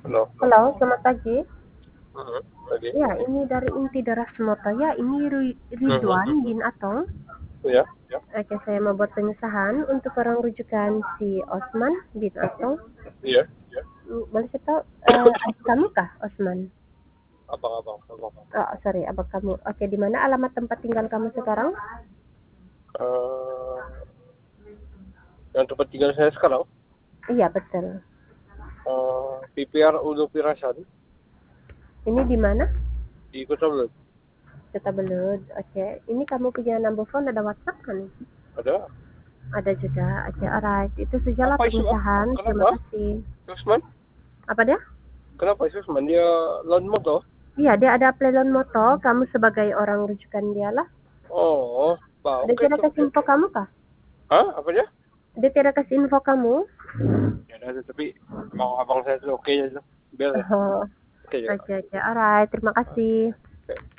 Halo. Halo, selamat pagi. Tadi. Ya, ini dari Inti Daras Moto. Ya, ini Ridwan Mhm. bin Atong. Ya, ya. Oke, saya mau buat pengesahan untuk orang rujukan si Osman bin Atong. Iya. Boleh saya tahu, adik kamu kah, Osman? Abang. Oh, sorry, abang kamu. Oke, di mana alamat tempat tinggal kamu sekarang? Eh, yang tempat tinggal saya sekarang, Iya, betul. PPR Udo Pirasan Ini di mana? di Kota Belud. Kota Belud. Oke, ini kamu punya number phone, ada WhatsApp kan? Ada. Ada juga. Oke, alright. Itu sajalah Apa isu? pengesahan. Terima Kenapa? kasih. Susman? Apa dia? Kenapa Susman? Dia lawan motor. Iya, dia ada plelon moto. Kamu sebagai orang rujukan dia lah. Oh, bah, Dia oke tidak tuh. kasih info kamu kah? Hah? Apa dia? Dia tidak kasih info kamu? Ya ada, tapi mau abang saya tuh oke aja tuh. Biar ya. Oh, Oke ya. oke, oke. Alright, terima kasih. Oke.